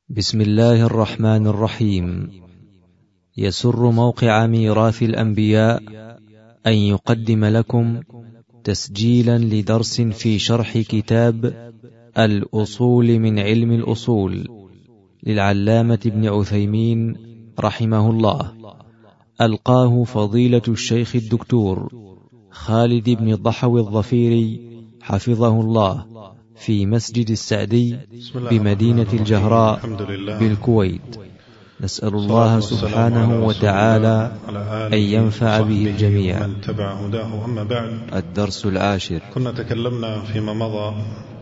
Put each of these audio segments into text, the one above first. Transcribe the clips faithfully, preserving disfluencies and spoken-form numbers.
بسم الله الرحمن الرحيم. يسر موقع ميراث الأنبياء أن يقدم لكم تسجيلا لدرس في شرح كتاب الأصول من علم الأصول للعلامة ابن عثيمين رحمه الله، ألقاه فضيلة الشيخ الدكتور خالد بن ضحوي الظفيري حفظه الله في مسجد السعدي بمدينة الجهراء بالكويت. نسأل الله سبحانه وتعالى أن ينفع به الجميع. أما بعد، الدرس العاشر. كنا تكلمنا فيما مضى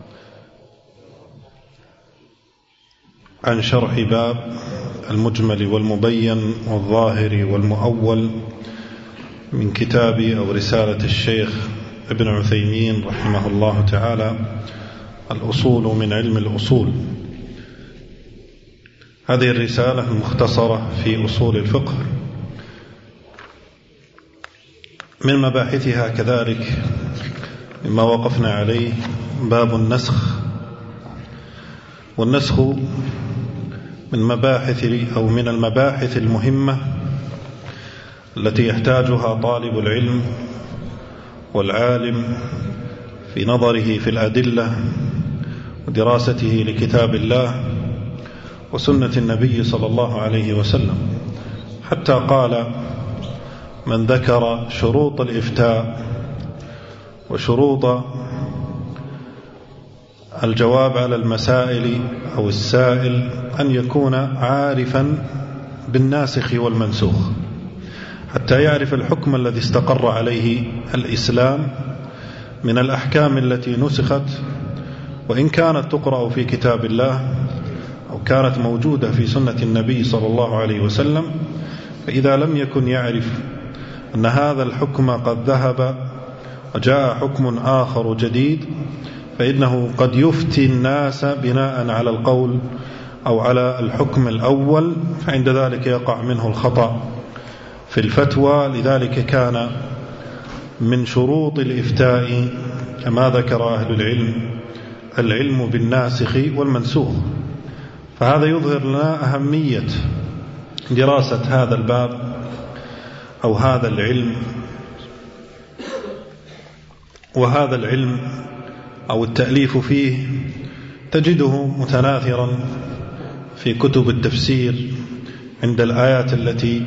عن شرح باب المجمل والمبين والظاهر والمؤول من كتاب أو رسالة الشيخ ابن عثيمين رحمه الله تعالى، الأصول من علم الأصول. هذه الرسالة المختصرة في أصول الفقه. من مباحثها كذلك مما وقفنا عليه باب النسخ، والنسخ من مباحث أو من المباحث المهمة التي يحتاجها طالب العلم والعالم في نظره في الأدلة ودراسته لكتاب الله وسنة النبي صلى الله عليه وسلم، حتى قال من ذكر شروط الإفتاء وشروط الجواب على المسائل أو السائل أن يكون عارفا بالناسخ والمنسوخ، حتى يعرف الحكم الذي استقر عليه الإسلام من الأحكام التي نسخت، وإن كانت تقرأ في كتاب الله أو كانت موجودة في سنة النبي صلى الله عليه وسلم، فإذا لم يكن يعرف أن هذا الحكم قد ذهب وجاء حكم آخر جديد، فإنه قد يفتي الناس بناء على القول أو على الحكم الأول، فعند ذلك يقع منه الخطأ في الفتوى. لذلك كان من شروط الإفتاء كما ذكر أهل العلم العلم بالناسخ والمنسوخ. فهذا يظهر لنا أهمية دراسة هذا الباب أو هذا العلم، وهذا العلم أو التأليف فيه تجده متناثرا في كتب التفسير عند الآيات التي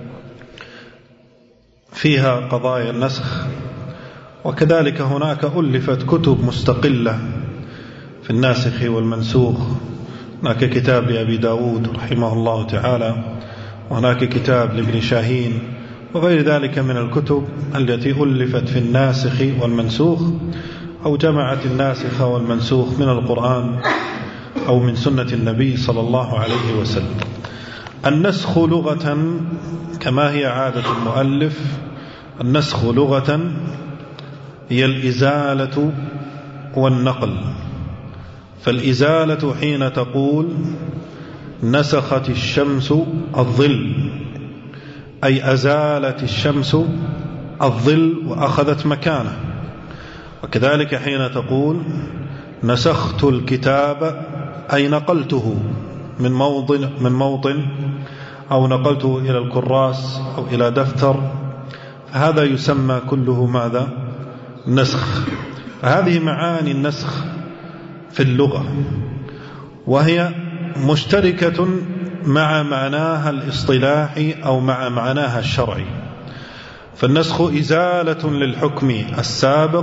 فيها قضايا النسخ، وكذلك هناك ألفت كتب مستقلة في الناسخ والمنسوخ. هناك كتاب لأبي داود رحمه الله تعالى، وهناك كتاب لابن شاهين، وغير ذلك من الكتب التي ألفت في الناسخ والمنسوخ أو جمعت الناسخ والمنسوخ من القرآن أو من سنة النبي صلى الله عليه وسلم. النسخ لغة كما هي عادة المؤلف، النسخ لغة هي الإزالة والنقل. فالإزالة حين تقول نسخت الشمس الظل، أي أزالت الشمس الظل وأخذت مكانه. وكذلك حين تقول نسخت الكتاب، أي نقلته من موطن من موطن أو نقلته إلى الكراس أو إلى دفتر، فهذا يسمى كله ماذا؟ نسخ. فهذه معاني النسخ في اللغة، وهي مشتركة مع معناها الاصطلاحي أو مع معناها الشرعي. فالنسخ إزالة للحكم السابق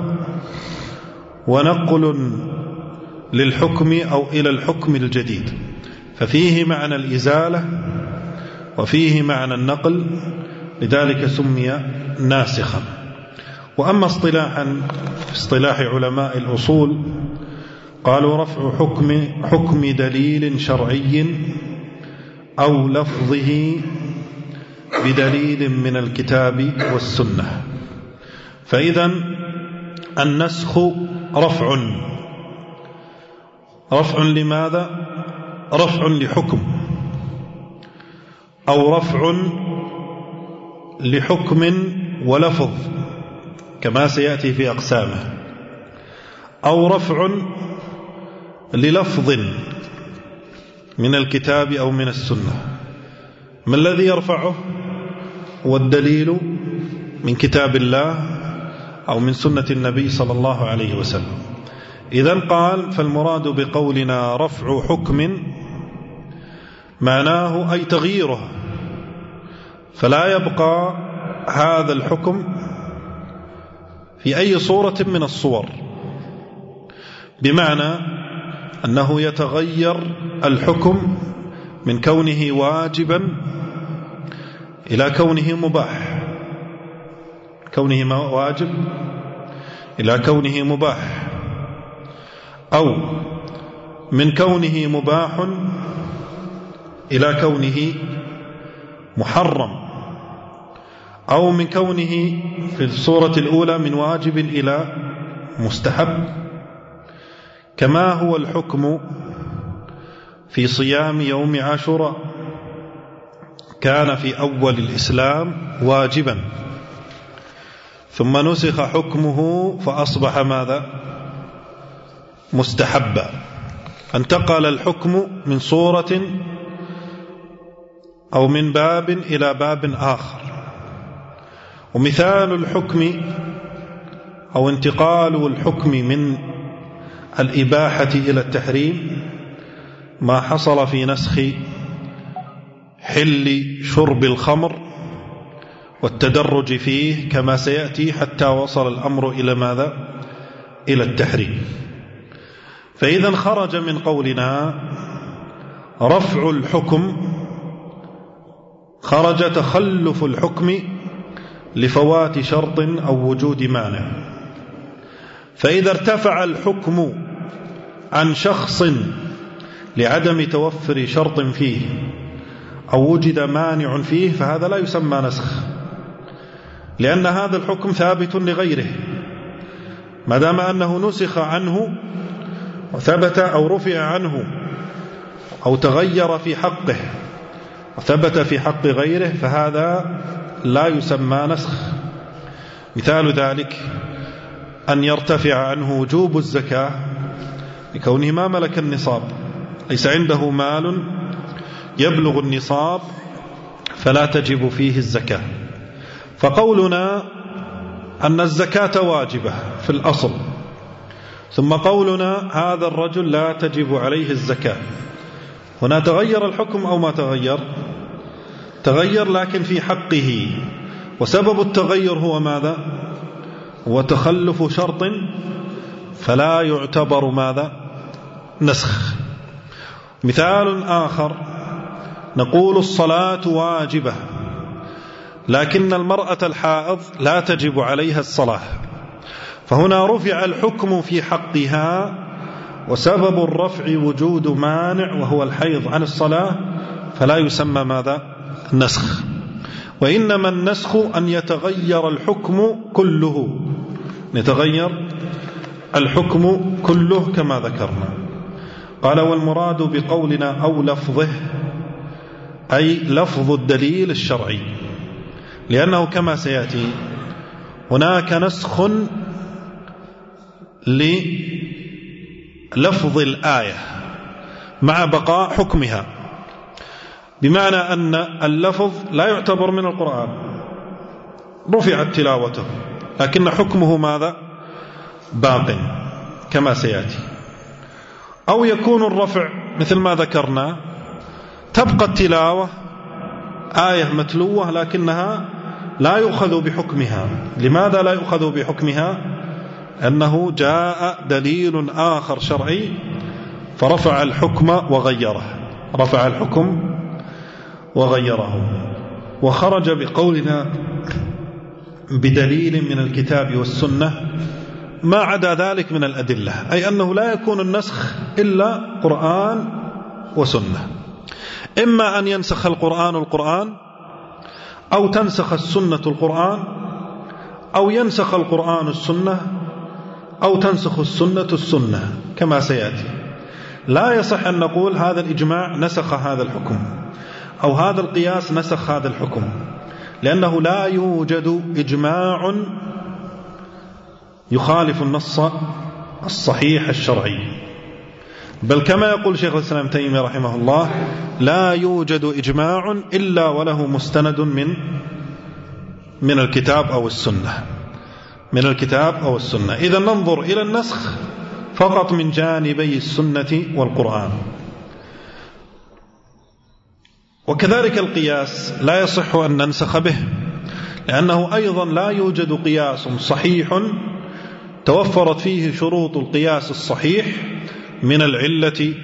ونقل للحكم أو إلى الحكم الجديد، ففيه معنى الإزالة وفيه معنى النقل، لذلك سمي ناسخا. وأما اصطلاحا في اصطلاح علماء الأصول قالوا رفع حكم حكم دليل شرعي أو لفظه بدليل من الكتاب والسنة. فإذا النسخ رفع رفع لماذا؟ رفع لحكم، أو رفع لحكم ولفظ كما سيأتي في أقسامه، أو رفع للفظ من الكتاب أو من السنة. ما الذي يرفعه؟ والدليل من كتاب الله أو من سنة النبي صلى الله عليه وسلم. إذن قال فالمراد بقولنا رفع حكم معناه أي تغييره، فلا يبقى هذا الحكم في أي صورة من الصور، بمعنى أنه يتغير الحكم من كونه واجبا إلى كونه مباح، كونه واجب إلى كونه مباح، أو من كونه مباح إلى كونه محرم، أو من كونه في الصورة الأولى من واجب إلى مستحب، كما هو الحكم في صيام يوم عاشوراء، كان في أول الإسلام واجبا ثم نسخ حكمه فأصبح ماذا؟ مستحبا، انتقل الحكم من صورة أو من باب إلى باب آخر. ومثال الحكم أو انتقال الحكم من الإباحة إلى التحريم ما حصل في نسخ حل شرب الخمر والتدرج فيه كما سيأتي حتى وصل الأمر إلى ماذا؟ إلى التحريم. فإذا خرج من قولنا رفع الحكم خرج تخلف الحكم لفوات شرط أو وجود مانع. فإذا ارتفع الحكم عن شخص لعدم توفر شرط فيه أو وجد مانع فيه فهذا لا يسمى نسخ، لأن هذا الحكم ثابت لغيره، ما دام أنه نسخ عنه وثبت أو رفع عنه أو تغير في حقه وثبت في حق غيره فهذا لا يسمى نسخ. مثال ذلك أن يرتفع عنه وجوب الزكاة لكونه ما ملك النصاب، ليس عنده مال يبلغ النصاب فلا تجب فيه الزكاة، فقولنا أن الزكاة واجبة في الأصل، ثم قولنا هذا الرجل لا تجب عليه الزكاة، هنا تغير الحكم أو ما تغير؟ تغير، لكن في حقه، وسبب التغير هو ماذا؟ هو تخلف شرط، فلا يعتبر ماذا؟ نسخ. مثال آخر نقول الصلاة واجبة لكن المرأة الحائض لا تجب عليها الصلاة، فهنا رفع الحكم في حقها وسبب الرفع وجود مانع وهو الحيض عن الصلاة، فلا يسمى ماذا؟ النسخ. وإنما النسخ أن يتغير الحكم كله، يتغير الحكم كله كما ذكرنا. قال والمراد بقولنا أو لفظه أي لفظ الدليل الشرعي، لأنه كما سيأتي هناك نسخ للفظ الآية مع بقاء حكمها، بمعنى أن اللفظ لا يعتبر من القرآن، رفعت تلاوته لكن حكمه ماذا؟ باق كما سيأتي. أو يكون الرفع مثل ما ذكرنا، تبقى التلاوة آية متلوة لكنها لا يؤخذ بحكمها. لماذا لا يؤخذ بحكمها؟ أنه جاء دليل آخر شرعي فرفع الحكم وغيره، رفع الحكم وغيره. وخرج بقولنا بدليل من الكتاب والسنة ما عدا ذلك من الأدلة، أي أنه لا يكون النسخ إلا قرآن وسنة، إما أن ينسخ القرآن القرآن، أو تنسخ السنة القرآن، أو ينسخ القرآن السنة، أو تنسخ السنة السنة كما سيأتي. لا يصح أن نقول هذا الإجماع نسخ هذا الحكم أو هذا القياس نسخ هذا الحكم، لأنه لا يوجد إجماع يخالف النص الصحيح الشرعي، بل كما يقول شيخ الإسلام تيمية رحمه الله: لا يوجد إجماع إلا وله مستند من من الكتاب أو السنة من الكتاب أو السنة. إذا ننظر إلى النسخ فقط من جانبي السنة والقرآن. وكذلك القياس لا يصح أن ننسخ به، لأنه أيضا لا يوجد قياس صحيح توفرت فيه شروط القياس الصحيح من العلة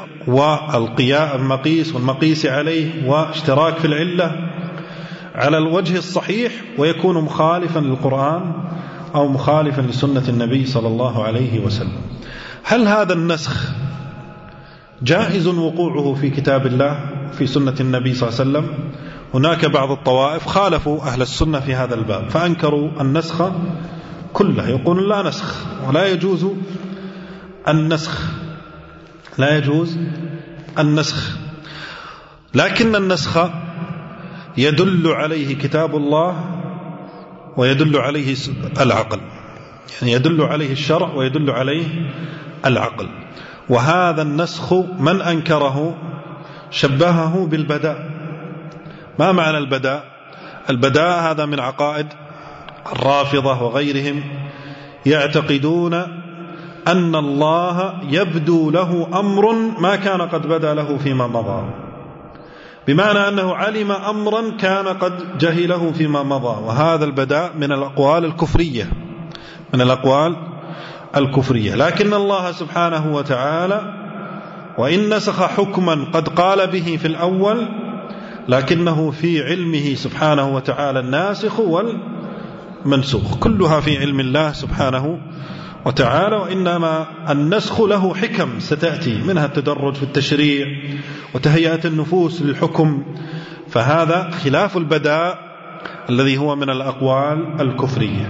والمقيس والمقيس عليه واشتراك في العلة على الوجه الصحيح ويكون مخالفا للقرآن أو مخالفا لسنة النبي صلى الله عليه وسلم. هل هذا النسخ جائز وقوعه في كتاب الله في سنة النبي صلى الله عليه وسلم؟ هناك بعض الطوائف خالفوا أهل السنة في هذا الباب فأنكروا النسخ كله، يقولون لا نسخ ولا يجوز النسخ لا يجوز النسخ لكن النسخ يدل عليه كتاب الله ويدل عليه العقل، يعني يدل عليه الشرع ويدل عليه العقل. وهذا النسخ من أنكره شبهه بالبداء. ما معنى البداء؟ البداء هذا من عقائد الرافضة وغيرهم، يعتقدون أن الله يبدو له أمر ما كان قد بدا له فيما مضى، بمعنى أنه علم أمرا كان قد جهله فيما مضى. وهذا البداء من الأقوال الكفرية من الأقوال الكفرية. لكن الله سبحانه وتعالى وإن نسخ حكما قد قال به في الأول، لكنه في علمه سبحانه وتعالى الناسخ والمنسوخ كلها في علم الله سبحانه وتعالى. وإنما النسخ له حكم ستأتي منها التدرج في التشريع وتهيئة النفوس للحكم، فهذا خلاف البداء الذي هو من الأقوال الكفرية.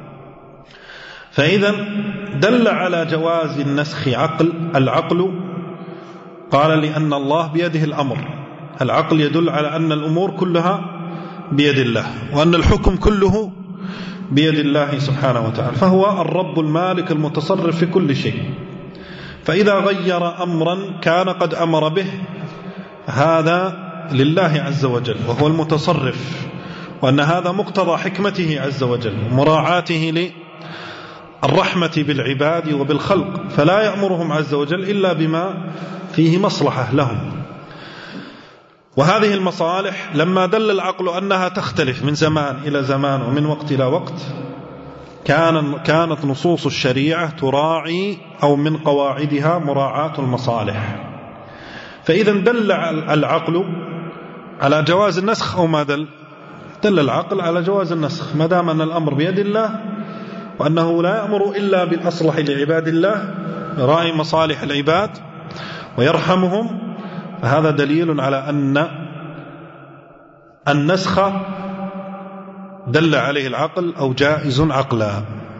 فإذا دل على جواز النسخ عقل العقل قال لأن الله بيده الأمر. العقل يدل على أن الأمور كلها بيد الله وأن الحكم كله بيد الله سبحانه وتعالى، فهو الرب المالك المتصرف في كل شيء. فإذا غير أمرا كان قد أمر به هذا لله عز وجل وهو المتصرف، وأن هذا مقتضى حكمته عز وجل ومراعاته للرحمة بالعباد وبالخلق، فلا يأمرهم عز وجل إلا بما فيه مصلحة لهم. وهذه المصالح لما دل العقل أنها تختلف من زمان إلى زمان ومن وقت إلى وقت، كان كانت نصوص الشريعة تراعي أو من قواعدها مراعاة المصالح. فإذا دل العقل على جواز النسخ أو ما دل؟ دل العقل على جواز النسخ ما دام أن الأمر بيد الله وأنه لا يأمر إلا بالأصلح لعباد الله، يراعي مصالح العباد ويرحمهم، فهذا دليل على أن النسخ دل عليه العقل أو جائز عقلا.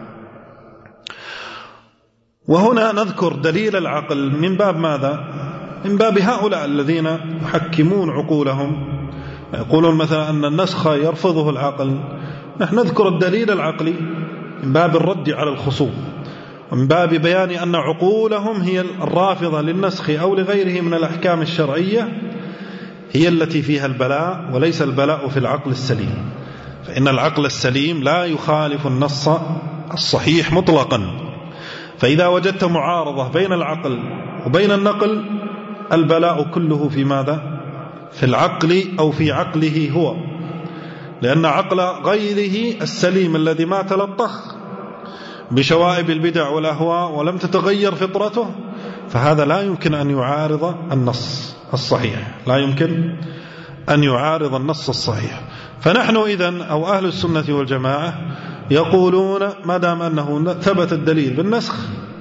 وهنا نذكر دليل العقل من باب ماذا؟ من باب هؤلاء الذين يحكمون عقولهم ويقولون مثلا أن النسخ يرفضه العقل. نحن نذكر الدليل العقلي من باب الرد على الخصوم ومن باب بيان أن عقولهم هي الرافضة للنسخ أو لغيره من الأحكام الشرعية هي التي فيها البلاء، وليس البلاء في العقل السليم. فإن العقل السليم لا يخالف النص الصحيح مطلقا. فإذا وجدت معارضة بين العقل وبين النقل البلاء كله في ماذا؟ في العقل أو في عقله هو، لأن عقل غيره السليم الذي ما تلطخ بشوائب البدع والأهواء ولم تتغير فطرته، فهذا لا يمكن أن يعارض النص الصحيح لا يمكن أن يعارض النص الصحيح. فنحن إذن أو أهل السنة والجماعة يقولون ما دام أنه ثبت الدليل بالنسخ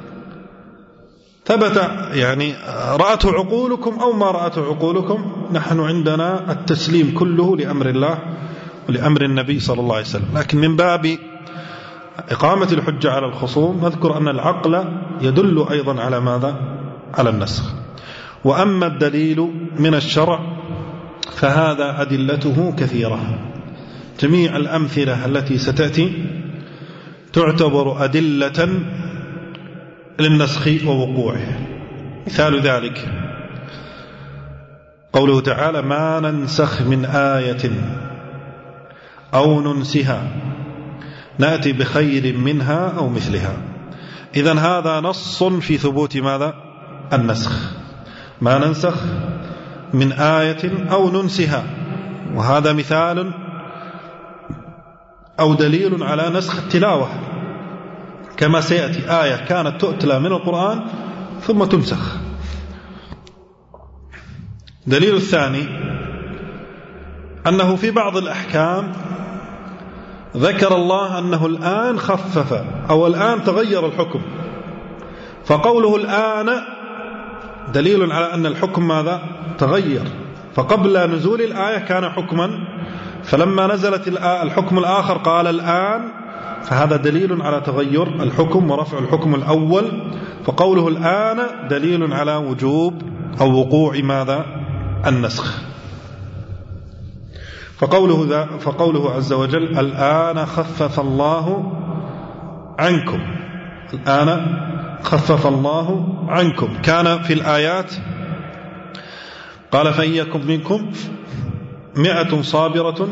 ثبت، يعني رأته عقولكم أو ما رأته عقولكم، نحن عندنا التسليم كله لأمر الله ولأمر النبي صلى الله عليه وسلم. لكن من باب إقامة الحجة على الخصوم نذكر أن العقل يدل أيضا على ماذا؟ على النسخ. وأما الدليل من الشرع فهذا أدلته كثيرة، جميع الأمثلة التي ستأتي تعتبر أدلة للنسخ ووقوعه. مثال ذلك قوله تعالى ما ننسخ من آية أو ننسها نأتي بخير منها أو مثلها. إذن هذا نص في ثبوت ماذا؟ النسخ. ما ننسخ من آية أو ننسها، وهذا مثال أو دليل على نسخ التلاوة، كما سيأتي آية كانت تؤتلى من القرآن ثم تنسخ. دليل الثاني أنه في بعض الأحكام ذكر الله أنه الآن خفف أو الآن تغير الحكم، فقوله الآن دليل على أن الحكم ماذا؟ تغير. فقبل نزول الآية كان حكما، فلما نزلت الحكم الآخر قال الآن، فهذا دليل على تغير الحكم ورفع الحكم الأول. فقوله الآن دليل على وجوب أو وقوع ماذا؟ النسخ. فقوله, ذا فقوله عز وجل الآن خفف الله عنكم، الآن خفف الله عنكم. كان في الآيات قال فإن يكن منكم مئة صابرة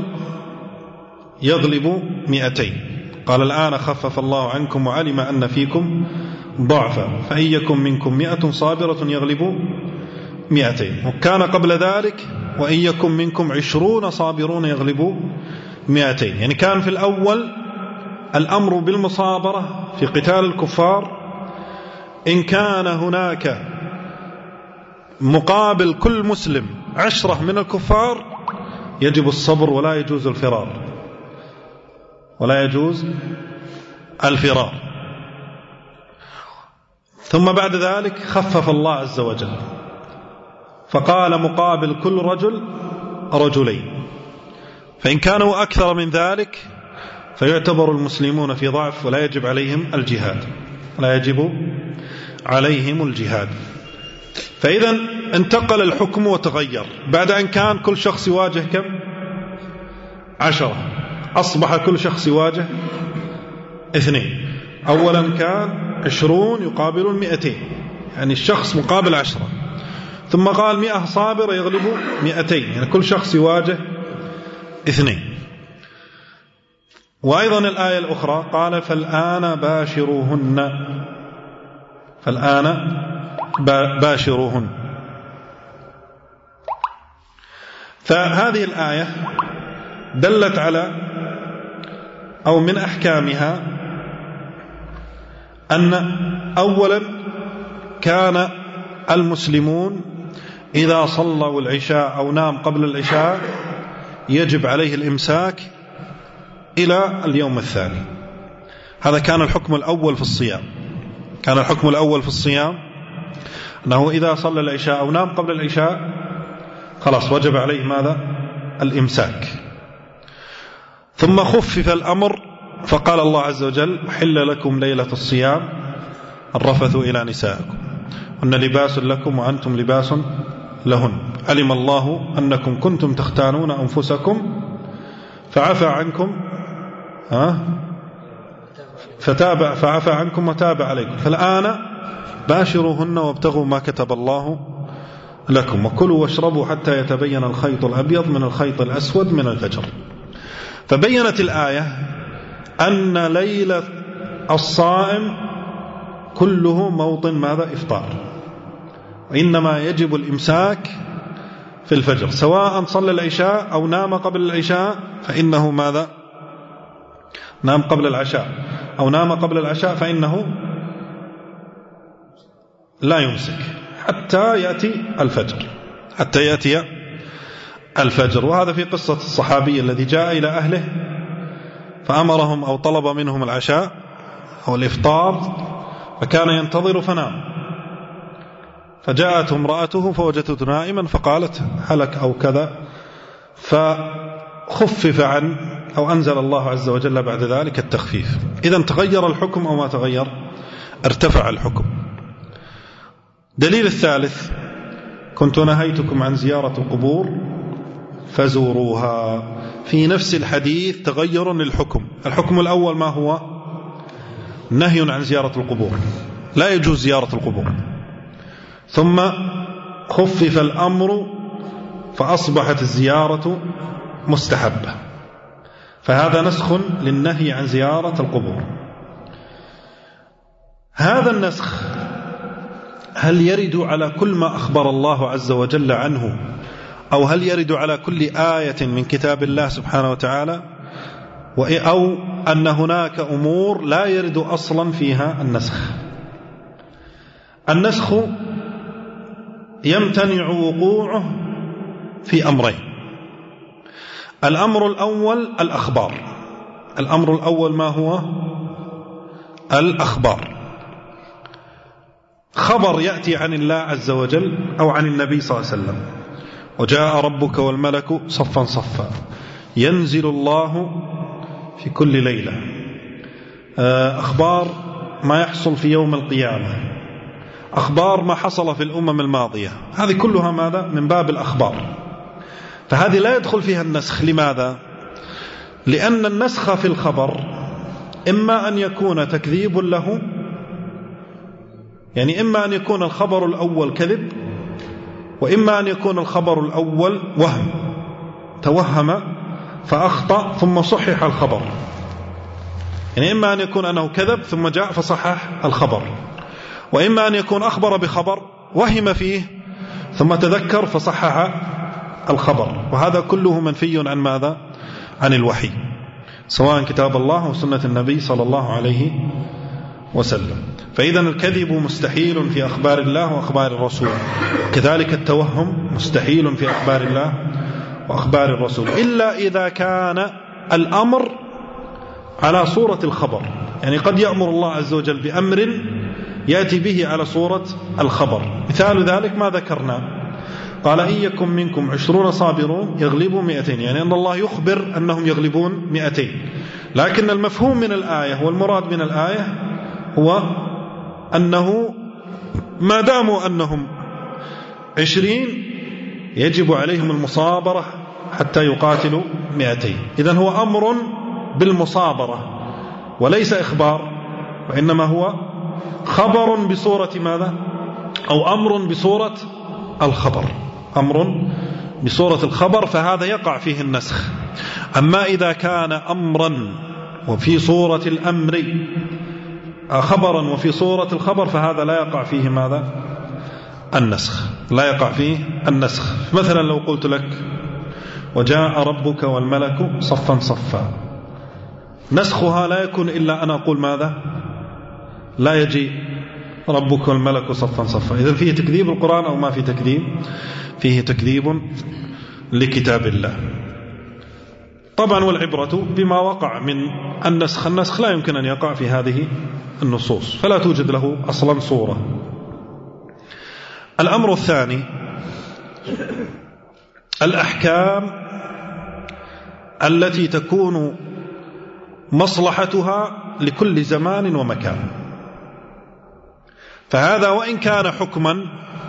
يغلب مئتين، قال الآن خفف الله عنكم وعلم أن فيكم ضعفا فإن يكن منكم مئة صابرة يغلب مئتين. وكان قبل ذلك وإن يكن منكم عشرون صابرون يغلبوا مئتين. يعني كان في الأول الأمر بالمصابرة في قتال الكفار إن كان هناك مقابل كل مسلم عشرة من الكفار يجب الصبر ولا يجوز الفرار، ولا يجوز الفرار. ثم بعد ذلك خفف الله عز وجل فقال مقابل كل رجل رجلين، فإن كانوا أكثر من ذلك فيعتبر المسلمون في ضعف ولا يجب عليهم الجهاد، لا يجب عليهم الجهاد. فإذا انتقل الحكم وتغير بعد أن كان كل شخص يواجه كم؟ عشرة، أصبح كل شخص يواجه اثنين. أولا كان عشرون يقابل المئتين، يعني الشخص مقابل عشرة، ثم قال مئة صابر يغلب مئتين، يعني كل شخص يواجه اثنين. وأيضا الآية الأخرى قال فالآن باشروهن، فالآن باشروهن. فهذه الآية دلت على أو من أحكامها أن أولا كان المسلمون إذا صلوا العشاء أو نام قبل العشاء يجب عليه الإمساك إلى اليوم الثاني. هذا كان الحكم الأول في الصيام. كان الحكم الأول في الصيام أنه إذا صلى العشاء أو نام قبل العشاء خلاص وجب عليه ماذا؟ الإمساك. ثم خفف الأمر فقال الله عز وجل حل لكم ليلة الصيام الرفث إلى نسائكم هن لباس لكم وأنتم لباس لهن علم الله أنكم كنتم تختانون أنفسكم فعفى عنكم ها فتاب فعفى عنكم وتاب عليكم فالآن باشروهن وابتغوا ما كتب الله لكم وكلوا واشربوا حتى يتبين الخيط الأبيض من الخيط الأسود من الفجر. فبينت الآية أن ليلة الصائم كله موطن ماذا؟ إفطار، وإنما يجب الإمساك في الفجر سواء صلى العشاء أو نام قبل العشاء، فإنه ماذا؟ نام قبل العشاء أو نام قبل العشاء فإنه لا يمسك حتى يأتي الفجر، حتى يأتي الفجر. وهذا في قصة الصحابي الذي جاء إلى أهله فأمرهم أو طلب منهم العشاء أو الإفطار فكان ينتظر فنام، فجاءت امرأته فوجدته نائما فقالت هلك أو كذا، فخفف عن أو أنزل الله عز وجل بعد ذلك التخفيف. إذن تغير الحكم أو ما تغير؟ ارتفع الحكم. دليل الثالث كنت نهيتكم عن زيارة القبور فزوروها. في نفس الحديث تغير للحكم. الحكم الأول ما هو؟ نهي عن زيارة القبور، لا يجوز زيارة القبور. ثم خفف الأمر فأصبحت الزيارة مستحبة، فهذا نسخ للنهي عن زيارة القبور. هذا النسخ هل يرد على كل ما أخبر الله عز وجل عنه، أو هل يرد على كل آية من كتاب الله سبحانه وتعالى، أو أن هناك أمور لا يرد أصلا فيها النسخ؟ النسخ يمتنع وقوعه في أمرين. الأمر الأول الأخبار. الأمر الأول ما هو؟ الأخبار. خبر يأتي عن الله عز وجل أو عن النبي صلى الله عليه وسلم: وجاء ربك والملك صفا صفا، ينزل الله في كل ليلة. أخبار ما يحصل في يوم القيامة، أخبار ما حصل في الأمم الماضية، هذه كلها ماذا؟ من باب الأخبار. فهذه لا يدخل فيها النسخ. لماذا؟ لأن النسخ في الخبر إما أن يكون تكذيب له، يعني إما أن يكون الخبر الأول كذب، وإما أن يكون الخبر الأول وهم، توهم فأخطأ ثم صحح الخبر. يعني إما أن يكون أنه كذب ثم جاء فصحح الخبر، وإما أن يكون أخبر بخبر وهم فيه ثم تذكر فصحح الخبر. وهذا كله منفي عن ماذا؟ عن الوحي، سواء كتاب الله وسنة النبي صلى الله عليه وسلم. فإذا الكذب مستحيل في أخبار الله وأخبار الرسول، كذلك التوهم مستحيل في أخبار الله وأخبار الرسول، إلا إذا كان الأمر على صورة الخبر. يعني قد يأمر الله عز وجل بأمر يأتي به على صورة الخبر. مثال ذلك ما ذكرنا، قال: إن يكن منكم عشرون صابرون يغلبوا مئتين، يعني أن الله يخبر أنهم يغلبون مئتين، لكن المفهوم من الآية والمراد من الآية هو أنه ما داموا أنهم عشرين يجب عليهم المصابرة حتى يقاتلوا مئتين. إذن هو أمر بالمصابرة وليس إخبار، وإنما هو خبر بصورة ماذا؟ أو أمر بصورة الخبر، أمر بصورة الخبر، فهذا يقع فيه النسخ. أما إذا كان أمرا وفي صورة الأمر، خبرا وفي صورة الخبر، فهذا لا يقع فيه ماذا؟ النسخ، لا يقع فيه النسخ. مثلا لو قلت لك: وجاء ربك والملك صفا صفا، نسخها لا يكون إلا أن أقول ماذا؟ لا يجي ربك والملك صفا صفا. إذن فيه تكذيب القرآن أو ما فيه تكذيب؟ فيه تكذيب لكتاب الله. طبعا والعبرة بما وقع من النسخ. النسخ لا يمكن أن يقع في هذه النصوص، فلا توجد له أصلا صورة. الأمر الثاني الأحكام التي تكون مصلحتها لكل زمان ومكان. فهذا وإن كان حكما،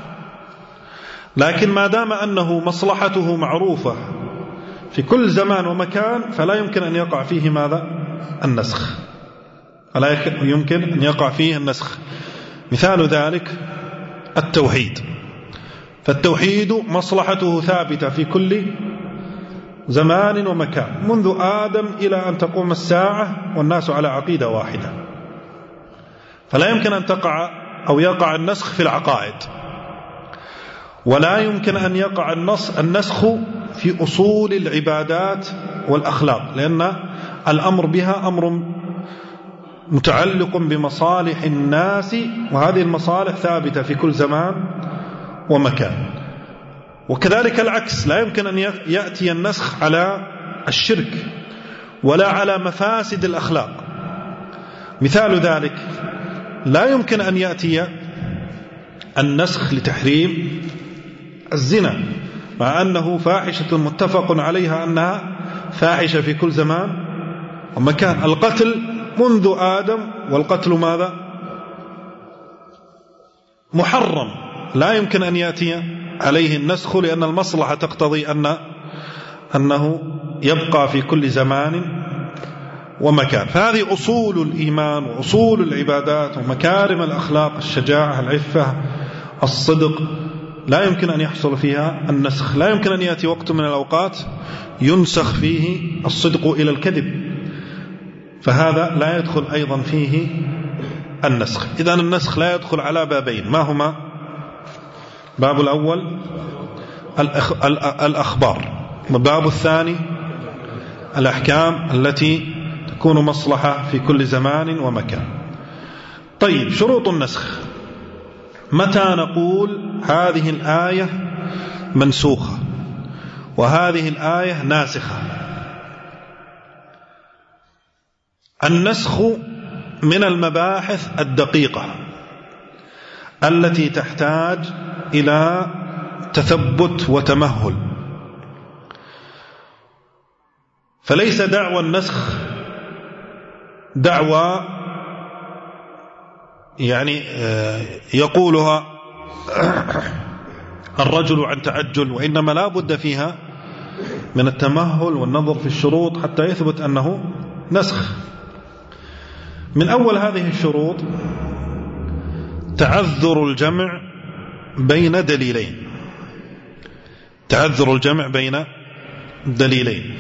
لكن ما دام أنه مصلحته معروفة في كل زمان ومكان فلا يمكن أن يقع فيه ماذا؟ النسخ، فلا يمكن أن يقع فيه النسخ. مثال ذلك التوحيد، فالتوحيد مصلحته ثابتة في كل زمان ومكان، منذ آدم إلى أن تقوم الساعة والناس على عقيدة واحدة، فلا يمكن أن تقع أو يقع النسخ في العقائد، ولا يمكن أن يقع النسخ في أصول العبادات والأخلاق، لأن الأمر بها أمر متعلق بمصالح الناس، وهذه المصالح ثابتة في كل زمان ومكان. وكذلك العكس، لا يمكن أن يأتي النسخ على الشرك ولا على مفاسد الأخلاق. مثال ذلك لا يمكن أن يأتي النسخ لتحريم الزنا، مع أنه فاحشة متفق عليها أنها فاحشة في كل زمان ومكان. القتل منذ آدم، والقتل ماذا؟ محرم، لا يمكن أن يأتي عليه النسخ، لأن المصلحة تقتضي أن أنه يبقى في كل زمان ومكان. فهذه أصول الإيمان وأصول العبادات ومكارم الأخلاق، الشجاعة، العفة، الصدق لا يمكن أن يحصل فيها النسخ، لا يمكن أن يأتي وقت من الأوقات ينسخ فيه الصدق إلى الكذب، فهذا لا يدخل أيضا فيه النسخ. إذن النسخ لا يدخل على بابين، ما هما؟ باب الأول الأخبار، والباب الثاني الأحكام التي تكون مصلحة في كل زمان ومكان. طيب، شروط النسخ. متى نقول هذه الآية منسوخة وهذه الآية ناسخة؟ النسخ من المباحث الدقيقة التي تحتاج إلى تثبت وتمهل، فليس دعوى النسخ دعوى يعني يقولها الرجل عن تعجل، وإنما لا بد فيها من التمهل والنظر في الشروط حتى يثبت أنه نسخ. من أول هذه الشروط تعذر الجمع بين دليلين، تعذر الجمع بين دليلين،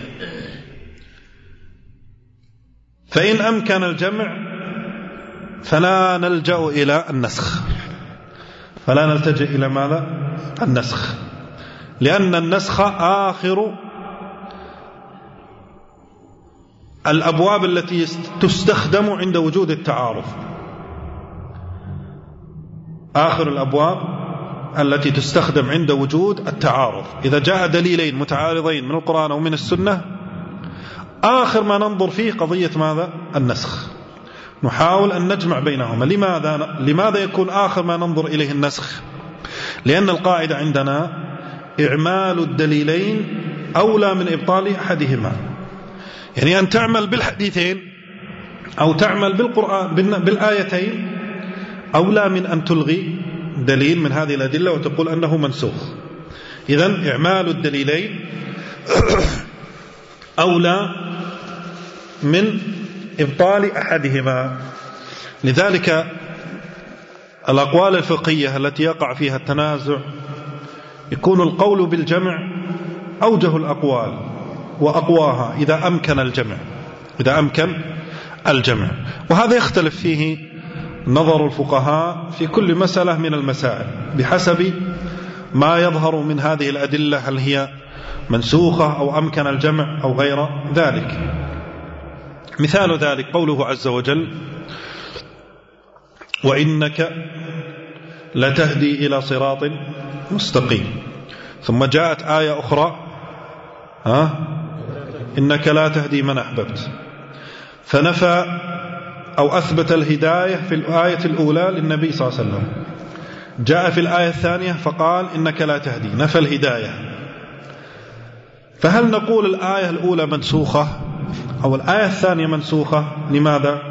فإن أمكن الجمع فلا نلجأ إلى النسخ، فلا نلتجئ إلى ماذا؟ النسخ، لأن النسخ آخر الأبواب التي تستخدم عند وجود التعارض، آخر الأبواب التي تستخدم عند وجود التعارض. إذا جاء دليلين متعارضين من القرآن أو من السنة، آخر ما ننظر فيه قضية ماذا؟ النسخ، نحاول أن نجمع بينهما. لماذا؟ لماذا يكون آخر ما ننظر إليه النسخ؟ لأن القاعدة عندنا إعمال الدليلين أولى من إبطال أحدهما، يعني أن تعمل بالحديثين أو تعمل بالقرآن بالآيتين أولى من أن تلغي دليل من هذه الأدلة وتقول أنه منسوخ. إذن إعمال الدليلين أولى من إبطال أحدهما. لذلك الأقوال الفقهية التي يقع فيها التنازع يكون القول بالجمع أوجه الأقوال وأقواها إذا أمكن الجمع، إذا أمكن الجمع، وهذا يختلف فيه نظر الفقهاء في كل مسألة من المسائل بحسب ما يظهر من هذه الأدلة، هل هي منسوخة أو أمكن الجمع أو غير ذلك. مثال ذلك قوله عز وجل: وإنك لتهدي إلى صراط مستقيم، ثم جاءت آية أخرى ها إنك لا تهدي من أحببت، فنفى أو أثبت الهداية في الآية الأولى للنبي صلى الله عليه وسلم. جاء في الآية الثانية فقال إنك لا تهدي، نفى الهداية. فهل نقول الآية الأولى منسوخة أو الآية الثانية منسوخة؟ لماذا؟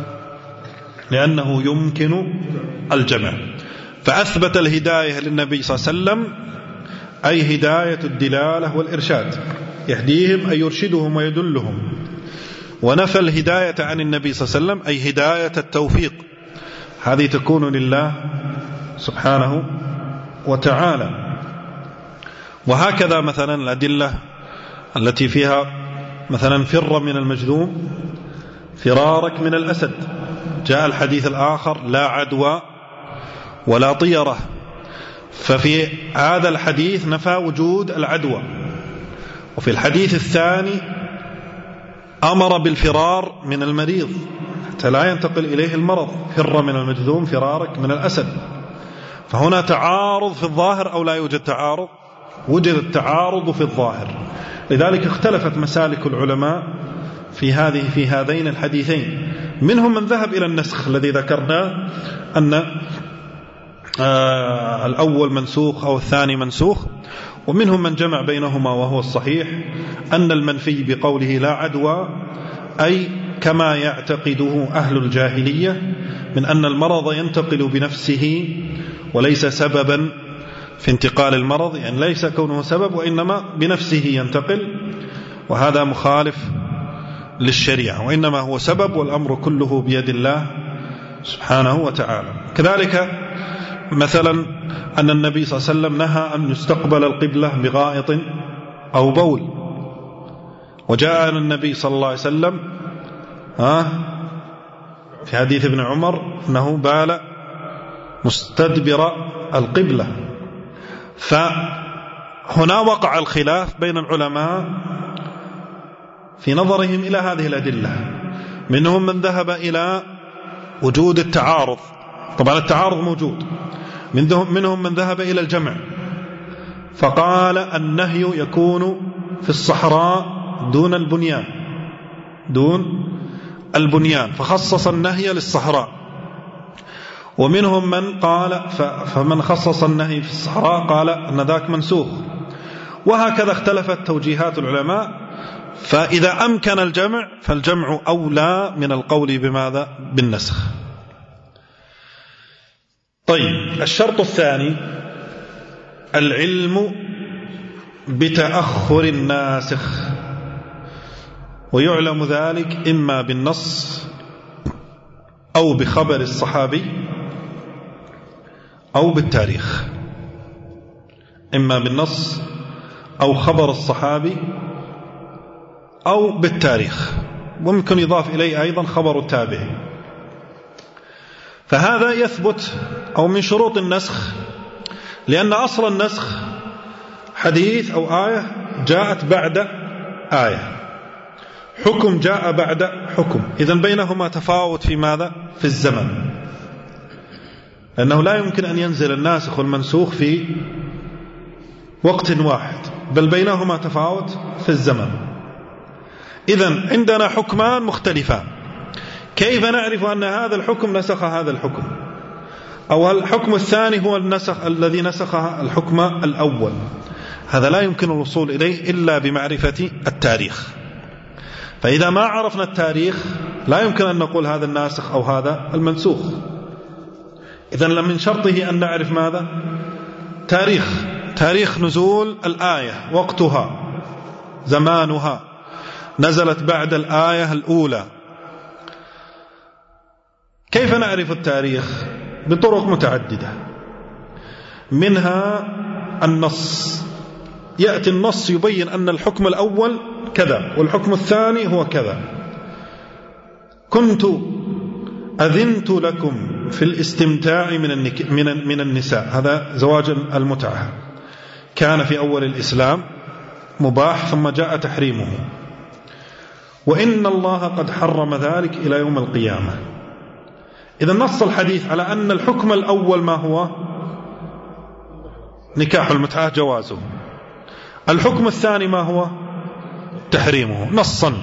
لأنه يمكن الجمع، فأثبت الهداية للنبي صلى الله عليه وسلم أي هداية الدلالة والإرشاد، يهديهم أي يرشدهم ويدلهم، ونفى الهداية عن النبي صلى الله عليه وسلم أي هداية التوفيق، هذه تكون لله سبحانه وتعالى. وهكذا مثلا الأدلة التي فيها مثلا فر من المجذوم فرارك من الأسد، جاء الحديث الآخر لا عدوى ولا طيرة، ففي هذا الحديث نفى وجود العدوى، وفي الحديث الثاني أمر بالفرار من المريض حتى لا ينتقل إليه المرض، فر من المجذوم فرارك من الأسد. فهنا تعارض في الظاهر أو لا يوجد تعارض؟ وجد التعارض في الظاهر. لذلك اختلفت مسالك العلماء في هذه في هذين الحديثين، منهم من ذهب إلى النسخ الذي ذكرنا أن آه الأول منسوخ أو الثاني منسوخ، ومنهم من جمع بينهما وهو الصحيح أن المنفي بقوله لا عدوى أي كما يعتقده أهل الجاهلية من أن المرض ينتقل بنفسه وليس سببا في انتقال المرض، يعني ليس كونه سبب وإنما بنفسه ينتقل، وهذا مخالف للشريعة، وإنما هو سبب والأمر كله بيد الله سبحانه وتعالى. كذلك مثلا أن النبي صلى الله عليه وسلم نهى أن يستقبل القبلة بغائط أو بول، وجاء أن النبي صلى الله عليه وسلم ها في حديث ابن عمر أنه بال مستدبر القبلة. فهنا وقع الخلاف بين العلماء في نظرهم إلى هذه الأدلة. منهم من ذهب إلى وجود التعارض، طبعا التعارض موجود. منهم من ذهب إلى الجمع، فقال النهي يكون في الصحراء دون البنيان دون البنيان فخصص النهي للصحراء. ومنهم من قال فمن خصص النهي في الصحراء قال أن ذاك منسوخ. وهكذا اختلفت توجيهات العلماء. فإذا أمكن الجمع فالجمع أولى من القول بماذا؟ بالنسخ. طيب، الشرط الثاني العلم بتأخر الناسخ، ويعلم ذلك إما بالنص أو بخبر الصحابي أو بالتاريخ. إما بالنص أو خبر الصحابي أو بالتاريخ، وممكن يضاف إليه أيضا خبر التابعي. فهذا يثبت أو من شروط النسخ، لأن أصل النسخ حديث أو آية جاءت بعد آية، حكم جاء بعد حكم، إذن بينهما تفاوت في ماذا؟ في الزمن، لأنه لا يمكن أن ينزل الناسخ والمنسوخ في وقت واحد، بل بينهما تفاوت في الزمن. إذن عندنا حكمان مختلفان، كيف نعرف أن هذا الحكم نسخ هذا الحكم، أو الحكم الثاني هو النسخ الذي نسخ الحكم الأول؟ هذا لا يمكن الوصول إليه إلا بمعرفة التاريخ. فإذا ما عرفنا التاريخ لا يمكن أن نقول هذا الناسخ أو هذا المنسوخ. إذن من شرطه أن نعرف ماذا؟ تاريخ تاريخ نزول الآية، وقتها، زمانها، نزلت بعد الآية الأولى. كيف نعرف التاريخ؟ بطرق متعددة، منها النص. يأتي النص يبين أن الحكم الأول كذا والحكم الثاني هو كذا. كنت أذنت لكم في الاستمتاع من من النساء، هذا زواج المتعة، كان في أول الإسلام مباح ثم جاء تحريمه، وإن الله قد حرم ذلك إلى يوم القيامة. إذا نص الحديث على أن الحكم الأول ما هو؟ نكاح المتعة جوازه. الحكم الثاني ما هو؟ تحريمه نصا.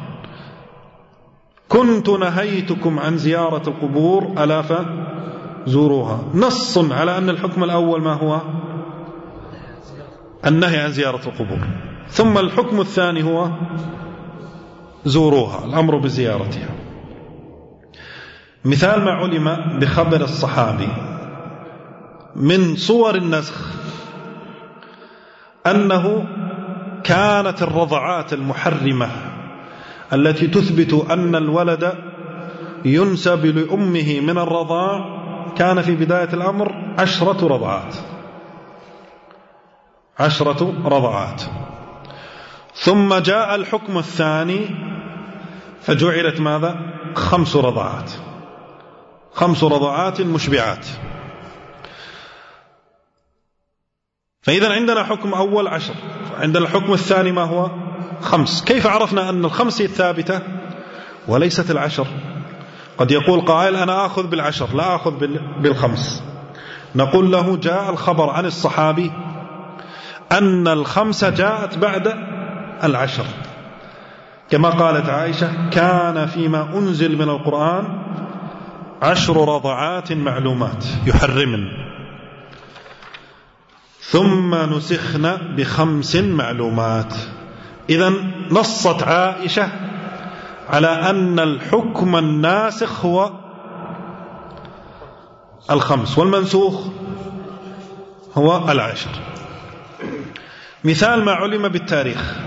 كنت نهيتكم عن زيارة القبور ألا فزوروها، نص على أن الحكم الأول ما هو؟ النهي عن زيارة القبور. ثم الحكم الثاني هو زوروها، الأمر بزيارتها. مثال ما علم بخبر الصحابي من صور النسخ أنه كانت الرضعات المحرمة التي تثبت أن الولد ينسب لأمه من الرضاع كان في بداية الأمر عشرة رضعات عشرة رضعات ثم جاء الحكم الثاني فجعلت ماذا؟ خمس رضعات خمس رضعات مشبعات. فإذا عندنا حكم أول عشر، عندنا الحكم الثاني ما هو؟ خمس. كيف عرفنا أن الخمس الثابتة وليست العشر؟ قد يقول قائل أنا أخذ بالعشر لا أخذ بالخمس. نقول له جاء الخبر عن الصحابي أن الخمسة جاءت بعد العشر، كما قالت عائشة كان فيما أنزل من القرآن عشر رضعات معلومات يحرمن ثم نسخن بخمس معلومات. إذن نصت عائشة على أن الحكم الناسخ هو الخمس والمنسوخ هو العشر. مثال ما علم بالتاريخ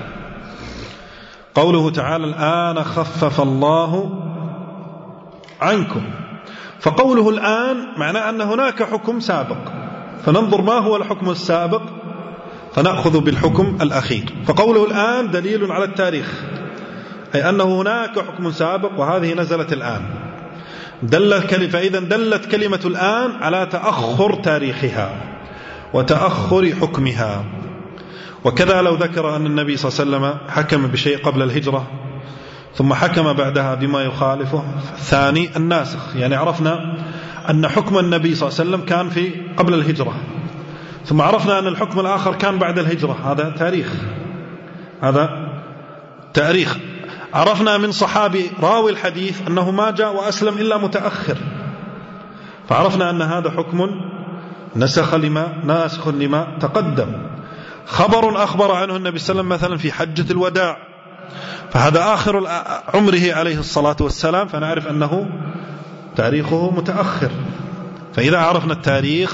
قوله تعالى الآن خفف الله عنكم. فقوله الآن معناه أن هناك حكم سابق، فننظر ما هو الحكم السابق فنأخذ بالحكم الأخير. فقوله الآن دليل على التاريخ، أي أنه هناك حكم سابق وهذه نزلت الآن، دلت فإذا دلت كلمة الآن على تأخر تاريخها وتأخر حكمها. وكذا لو ذكر أن النبي صلى الله عليه وسلم حكم بشيء قبل الهجرة ثم حكم بعدها بما يخالفه، ثاني الناسخ، يعني عرفنا أن حكم النبي صلى الله عليه وسلم كان في قبل الهجرة، ثم عرفنا أن الحكم الآخر كان بعد الهجرة، هذا تاريخ، هذا تاريخ. عرفنا من صحابي راوي الحديث أنه ما جاء وأسلم إلا متأخر، فعرفنا أن هذا حكم نسخ لما ناسخ لما تقدم. خبر أخبر عنه النبي صلى الله عليه وسلم مثلا في حجة الوداع، فهذا آخر عمره عليه الصلاة والسلام، فنعرف أنه تاريخه متأخر. فإذا عرفنا التاريخ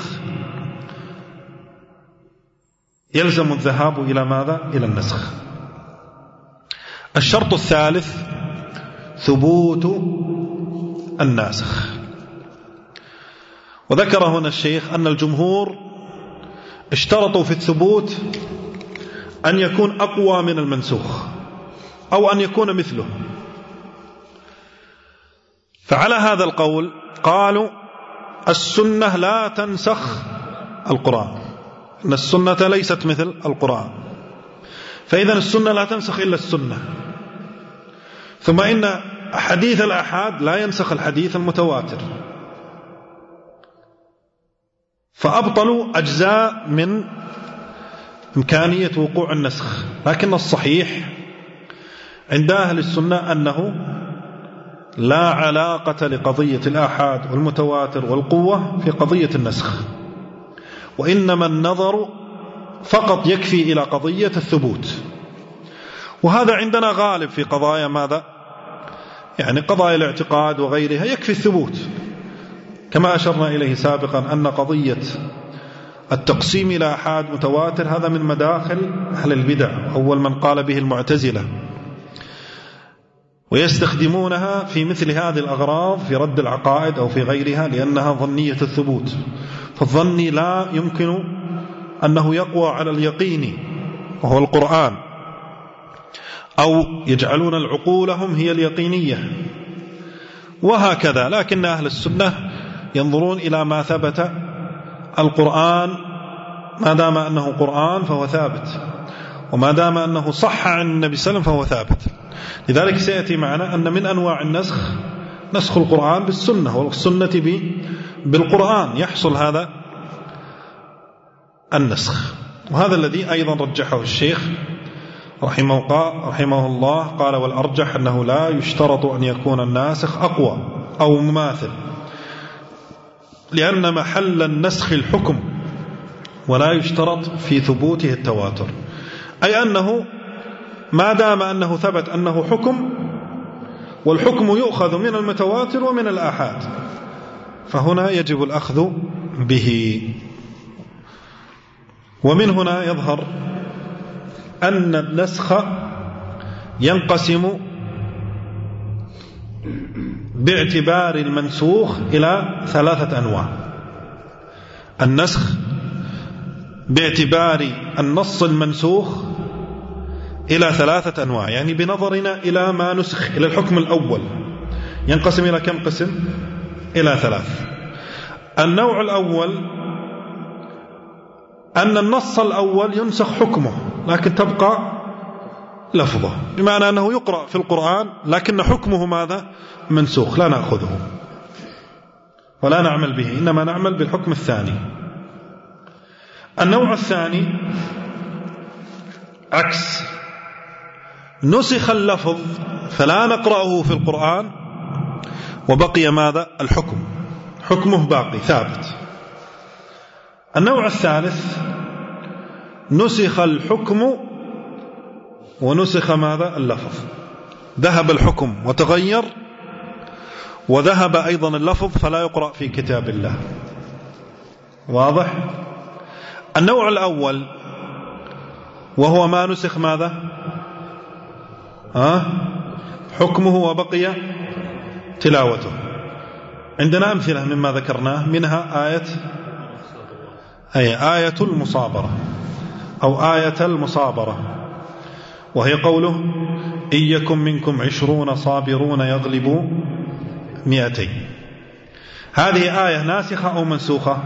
يلزم الذهاب إلى ماذا؟ إلى النسخ. الشرط الثالث ثبوت الناسخ. وذكر هنا الشيخ أن الجمهور اشترطوا في الثبوت أن يكون أقوى من المنسوخ أو أن يكون مثله. فعلى هذا القول قالوا السنة لا تنسخ القرآن، أن السنة ليست مثل القرآن، فإذا السنة لا تنسخ إلا السنة. ثم إن حديث الآحاد لا ينسخ الحديث المتواتر، فأبطلوا أجزاء من إمكانية وقوع النسخ. لكن الصحيح عند أهل السنة أنه لا علاقة لقضية الآحاد والمتواتر والقوة في قضية النسخ، وإنما النظر فقط يكفي إلى قضية الثبوت. وهذا عندنا غالب في قضايا ماذا؟ يعني قضايا الاعتقاد وغيرها يكفي الثبوت، كما أشرنا إليه سابقا أن قضية التقسيم إلى آحاد متواتر هذا من مداخل أهل البدع، أول من قال به المعتزلة، ويستخدمونها في مثل هذه الأغراض في رد العقائد أو في غيرها لأنها ظنية الثبوت. فالظني لا يمكن أنه يقوى على اليقين وهو القرآن، أو يجعلون العقولهم هي اليقينية وهكذا. لكن أهل السنة ينظرون إلى ما ثبت القرآن، ما دام أنه قرآن فهو ثابت، وما دام أنه صح عن النبي صلى الله عليه وسلم فهو ثابت. لذلك سيأتي معنا أن من أنواع النسخ نسخ القرآن بالسنة، والسنة بالقرآن يحصل هذا النسخ. وهذا الذي أيضا رجحه الشيخ رحمه, رحمه الله، قال والأرجح أنه لا يشترط أن يكون الناسخ أقوى أو مماثل، لأن محل النسخ الحكم ولا يشترط في ثبوته التواتر، أي أنه ما دام أنه ثبت أنه حكم، والحكم يؤخذ من المتواتر ومن الآحاد، فهنا يجب الأخذ به. ومن هنا يظهر أن النسخ ينقسم باعتبار المنسوخ إلى ثلاثة أنواع. النسخ باعتبار النص المنسوخ إلى ثلاثة أنواع، يعني بنظرنا إلى ما نسخ إلى الحكم الأول ينقسم إلى كم قسم؟ إلى ثلاث. النوع الأول أن النص الأول ينسخ حكمه لكن تبقى لفظه، بمعنى أنه يقرأ في القرآن لكن حكمه ماذا؟ منسوخ، لا نأخذه ولا نعمل به، إنما نعمل بالحكم الثاني. النوع الثاني عكس، نسخ اللفظ فلا نقرأه في القرآن وبقي ماذا؟ الحكم، حكمه باقي ثابت. النوع الثالث نسخ الحكم ونسخ ماذا؟ اللفظ، ذهب الحكم وتغير وذهب أيضا اللفظ فلا يقرأ في كتاب الله. واضح؟ النوع الأول وهو ما نسخ ماذا؟ ها؟ حكمه وبقي تلاوته. عندنا أمثلة مما ذكرناه، منها آية أي آية المصابرة أو آية المصابرة، وهي قوله إن يكن منكم عشرون صابرون يغلبوا مئتين. هذه آية ناسخة أو منسوخة؟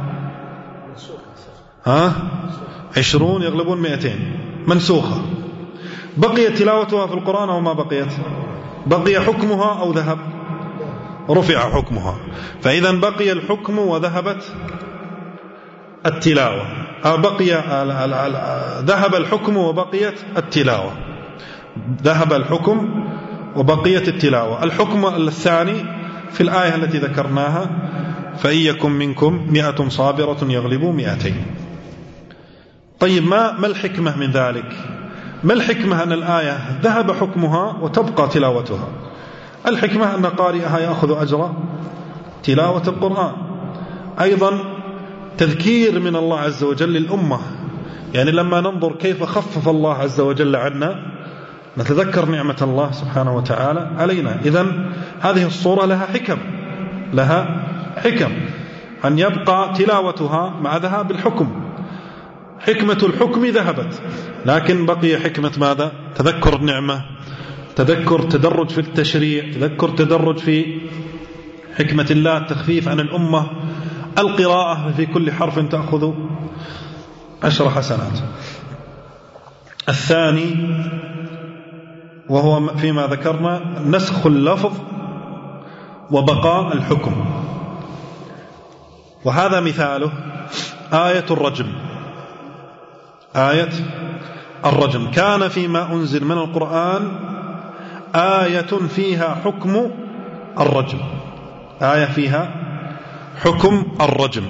ها؟ عشرون يغلبون مئتين منسوخة. بقيت تلاوتها في القرآن أو ما بقيت؟ بقي حكمها أو ذهب؟ رفع حكمها. فإذا بقي الحكم وذهبت التلاوة، بقي ذهب الحكم وبقيت التلاوة، ذهب الحكم وبقيت التلاوة. الحكم الثاني في الآية التي ذكرناها فإن يكن منكم مئة صابرة يغلبوا مئتين. طيب ما ما الحكمة من ذلك؟ ما الحكمة أن الآية ذهب حكمها وتبقى تلاوتها؟ الحكمة أن قارئها يأخذ أجر تلاوة القرآن. أيضا تذكير من الله عز وجل للأمة، يعني لما ننظر كيف خفف الله عز وجل عنا نتذكر نعمة الله سبحانه وتعالى علينا. إذن هذه الصورة لها حكم، لها حكم أن يبقى تلاوتها مع ذهاب الحكم. حكمة الحكم ذهبت، لكن بقي حكمة ماذا؟ تذكر النعمة، تذكر تدرج في التشريع، تذكر تدرج في حكمة الله، التخفيف عن الأمة، القراءة في كل حرف تأخذ عشر حسنات. الثاني وهو فيما ذكرنا نسخ اللفظ وبقاء الحكم، وهذا مثاله آية الرجم. آية الرجم كان فيما أنزل من القرآن آية فيها حكم الرجم، آية فيها حكم الرجم.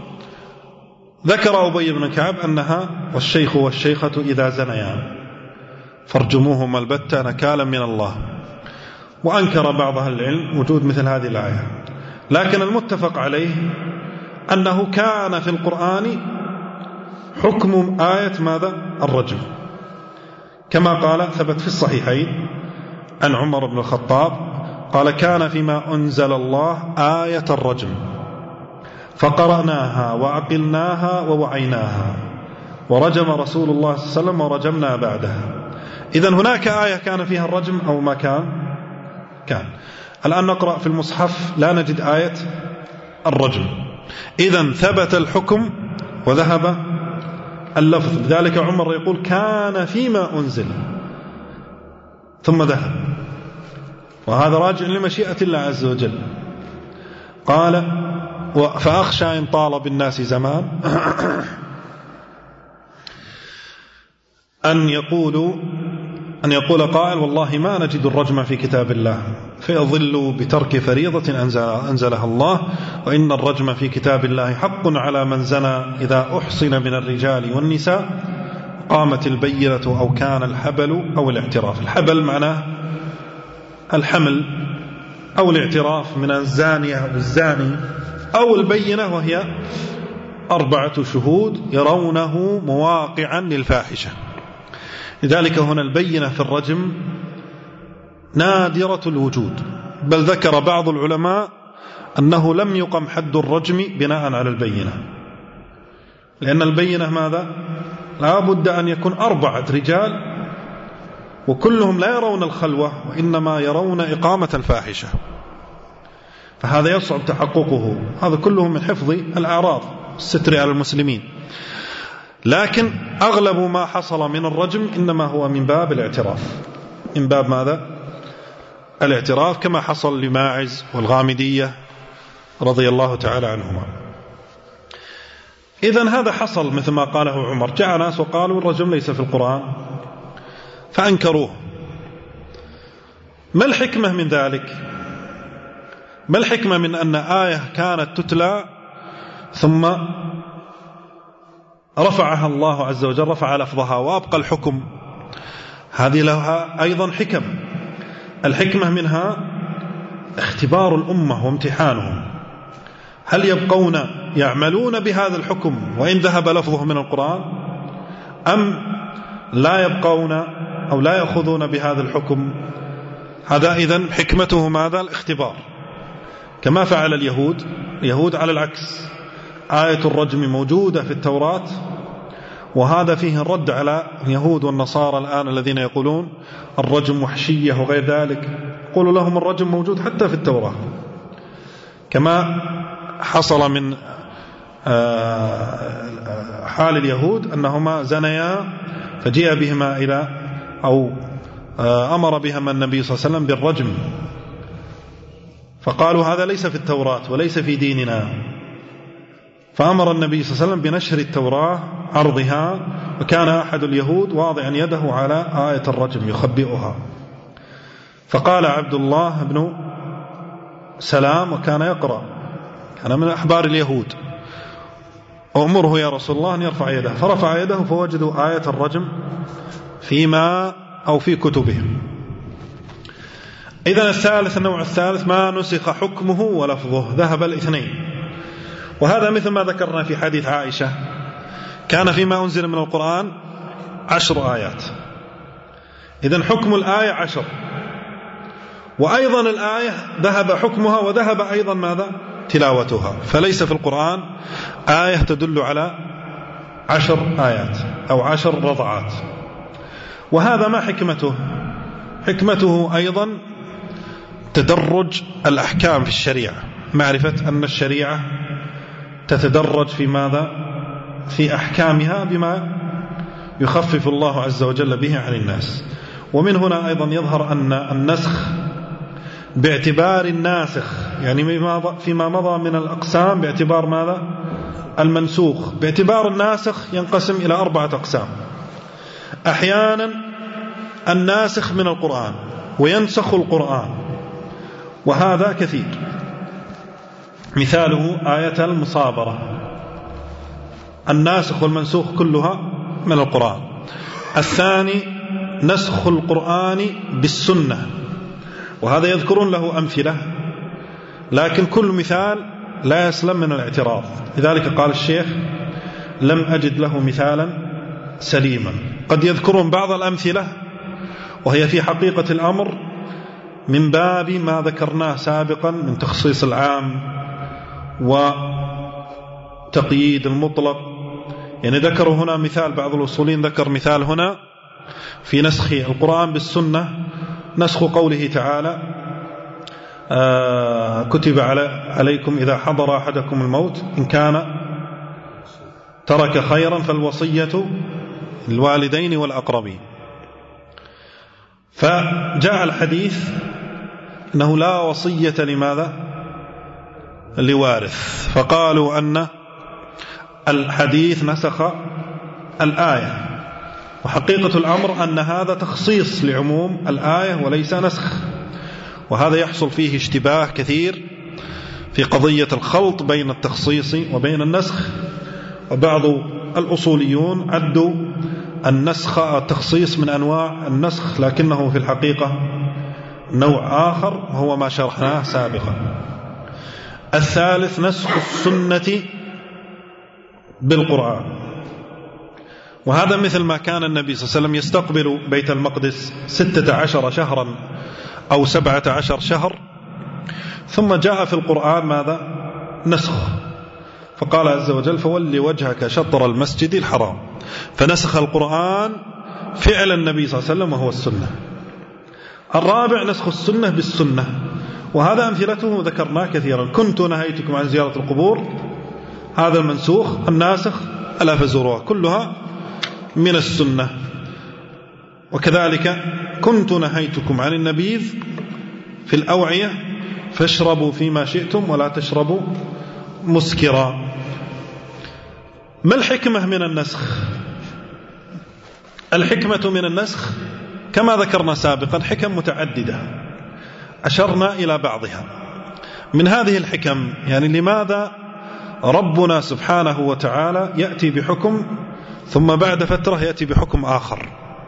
ذكر أبي بن كعب أنها والشيخ والشيخة إذا زنيا فارجموهما البتة نكالا من الله، وأنكر بعض أهل العلم وجود مثل هذه الآية، لكن المتفق عليه أنه كان في القرآن حكم آية ماذا؟ الرجم، كما قال ثبت في الصحيحين عن عمر بن الخطاب قال كان فيما أنزل الله آية الرجم فقرأناها وعقلناها ووعيناها ورجم رسول الله صلى الله عليه وسلم ورجمنا بعدها. إذن هناك آية كان فيها الرجم أو ما كان؟ كان. الآن نقرأ في المصحف لا نجد آية الرجم، إذن ثبت الحكم وذهب اللفظ. لذلك عمر يقول كان فيما أنزل ثم ذهب، وهذا راجع لمشيئة الله عز وجل. قال فأخشى إن طال بالناس زمان أن يقولوا أن يقول قائل والله ما نجد الرجم في كتاب الله فيضلوا بترك فريضة أنزلها الله، وإن الرجم في كتاب الله حق على من زنى إذا أحصن من الرجال والنساء قامت البينة أو كان الحبل أو الاعتراف. الحبل معناه الحمل أو الاعتراف من الزانية أو الزاني، أو البينة وهي أربعة شهود يرونه مواقعا للفاحشة. لذلك هنا البينة في الرجم نادرة الوجود، بل ذكر بعض العلماء أنه لم يقم حد الرجم بناء على البينة، لأن البينة ماذا؟ لا بد أن يكون أربعة رجال وكلهم لا يرون الخلوة وإنما يرون إقامة الفاحشة، فهذا يصعب تحققه. هذا كله من حفظ الأعراض الستر على المسلمين. لكن أغلب ما حصل من الرجم إنما هو من باب الاعتراف، من باب ماذا؟ الاعتراف، كما حصل لماعز والغامدية رضي الله تعالى عنهما. إذن هذا حصل مثل ما قاله عمر، جاء ناس وقالوا الرجم ليس في القرآن فأنكروه. ما الحكمة من ذلك؟ ما الحكمة من أن آية كانت تتلى ثم رفعها الله عز وجل، رفع لفظها وأبقى الحكم؟ هذه لها أيضا حكم. الحكمة منها اختبار الأمة وامتحانهم، هل يبقون يعملون بهذا الحكم وإن ذهب لفظه من القرآن، أم لا يبقون أو لا يأخذون بهذا الحكم؟ هذا إذن حكمته ماذا؟ الاختبار. كما فعل اليهود. اليهود على العكس، آية الرجم موجودة في التوراة، وهذا فيه الرد على اليهود والنصارى الآن الذين يقولون الرجم وحشية وغير ذلك. قولوا لهم الرجم موجود حتى في التوراة، كما حصل من حال اليهود أنهما زنيا فجيء بهما إلى أو أمر بهما النبي صلى الله عليه وسلم بالرجم، فقالوا هذا ليس في التوراة وليس في ديننا، فأمر النبي صلى الله عليه وسلم بنشر التوراة عرضها، وكان أحد اليهود واضعا يده على آية الرجم يخبئها، فقال عبد الله بن سلام وكان يقرأ، كان من أحبار اليهود، أمره يا رسول الله أن يرفع يده، فرفع يده فوجدوا آية الرجم فيما أو في كتبهم. إذن الثالث، النوع الثالث ما نسخ حكمه ولفظه، ذهب الاثنين، وهذا مثل ما ذكرنا في حديث عائشة، كان فيما أنزل من القرآن عشر آيات، إذن حكم الآية عشر، وأيضا الآية ذهب حكمها وذهب أيضا ماذا؟ تلاوتها، فليس في القرآن آية تدل على عشر آيات أو عشر رضعات. وهذا ما حكمته؟ حكمته أيضا تدرج الأحكام في الشريعة، معرفة أن الشريعة تتدرج في ماذا؟ في أحكامها بما يخفف الله عز وجل به عن الناس. ومن هنا أيضا يظهر أن النسخ باعتبار الناسخ، يعني فيما مضى من الأقسام باعتبار ماذا؟ المنسوخ، باعتبار الناسخ ينقسم إلى أربعة أقسام. أحيانا الناسخ من القرآن وينسخ القرآن، وهذا كثير، مثاله آية المصابرة، الناسخ والمنسوخ كلها من القرآن. الثاني نسخ القرآن بالسنة، وهذا يذكرون له أمثلة، لكن كل مثال لا يسلم من الاعتراض، لذلك قال الشيخ لم أجد له مثالا سليما. قد يذكرون بعض الأمثلة وهي في حقيقة الأمر من باب ما ذكرناه سابقا من تخصيص العام وتقييد المطلق. يعني ذكروا هنا مثال، بعض الأصولين ذكر مثال هنا في نسخ القرآن بالسنة، نسخ قوله تعالى آه كتب على عليكم إذا حضر أحدكم الموت إن كان ترك خيرا فالوصية للوالدين والأقربين. فجاء الحديث أنه لا وصية لماذا؟ لوارث، فقالوا أن الحديث نسخ الآية، وحقيقة الأمر أن هذا تخصيص لعموم الآية وليس نسخ، وهذا يحصل فيه اشتباه كثير في قضية الخلط بين التخصيص وبين النسخ. وبعض الأصوليون عدوا النسخ التخصيص من أنواع النسخ، لكنه في الحقيقة نوع آخر وهو ما شرحناه سابقا. الثالث نسخ السنة بالقرآن، وهذا مثل ما كان النبي صلى الله عليه وسلم يستقبل بيت المقدس ستة عشر شهرا أو سبعة عشر شهر، ثم جاء في القرآن ماذا؟ نسخ، فقال عز وجل فولي وجهك شطر المسجد الحرام، فنسخ القرآن فعل النبي صلى الله عليه وسلم وهو السنة. الرابع نسخ السنة بالسنة، وهذا أمثلته ذكرناه كثيرا، كنت نهيتكم عن زيارة القبور، هذا المنسوخ. الناسخ ألا فزوروها، كلها من السنة. وكذلك كنت نهيتكم عن النبيذ في الأوعية فاشربوا فيما شئتم ولا تشربوا مسكرا. ما الحكمة من النسخ؟ الحكمة من النسخ كما ذكرنا سابقا حكم متعددة، أشرنا إلى بعضها. من هذه الحكم يعني لماذا ربنا سبحانه وتعالى يأتي بحكم ثم بعد فترة يأتي بحكم آخر؟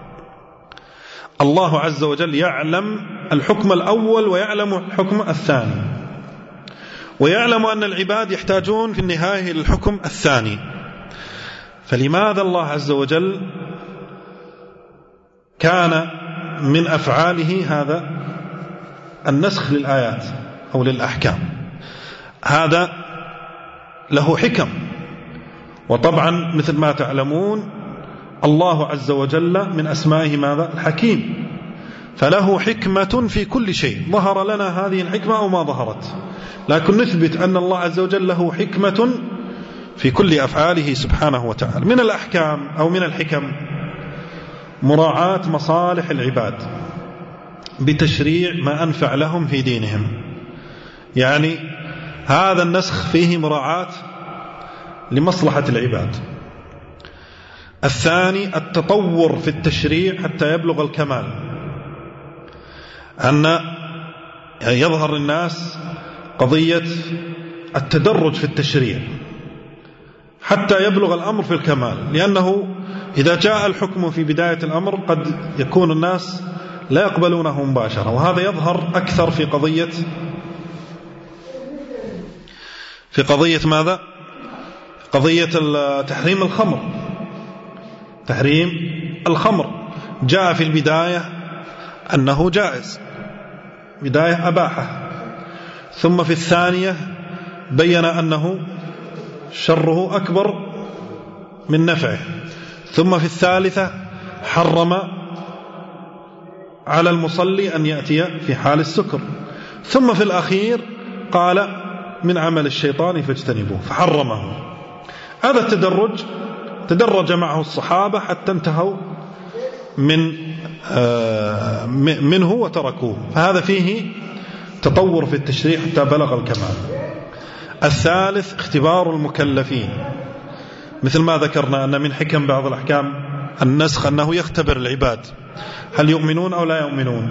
الله عز وجل يعلم الحكم الأول ويعلم الحكم الثاني، ويعلم أن العباد يحتاجون في النهاية للحكم الثاني، فلماذا الله عز وجل كان من أفعاله هذا النسخ للآيات أو للأحكام؟ هذا له حكم. وطبعا مثل ما تعلمون الله عز وجل من أسمائه ماذا؟ الحكيم، فله حكمة في كل شيء، ظهر لنا هذه الحكمة أو ما ظهرت، لكن نثبت أن الله عز وجل له حكمة في كل أفعاله سبحانه وتعالى. من الأحكام أو من الحكم مراعاة مصالح العباد بتشريع ما أنفع لهم في دينهم، يعني هذا النسخ فيه مراعاة لمصلحة العباد. الثاني التطور في التشريع حتى يبلغ الكمال، أن يظهر للناس قضية التدرج في التشريع حتى يبلغ الأمر في الكمال، لأنه إذا جاء الحكم في بداية الأمر قد يكون الناس لا يقبلونه مباشرة، وهذا يظهر أكثر في قضية في قضية ماذا؟ قضية تحريم الخمر. تحريم الخمر جاء في البداية أنه جائز، بداية أباحة، ثم في الثانية بين أنه شره أكبر من نفعه، ثم في الثالثة حرم على المصلي أن يأتي في حال السكر، ثم في الأخير قال من عمل الشيطان فاجتنبوه فحرمه. هذا التدرج تدرج معه الصحابة حتى انتهوا من آه منه وتركوه، فهذا فيه تطور في التشريع حتى بلغ الكمال. الثالث اختبار المكلفين، مثل ما ذكرنا أن من حكم بعض الأحكام النسخ أنه يختبر العباد هل يؤمنون أو لا يؤمنون.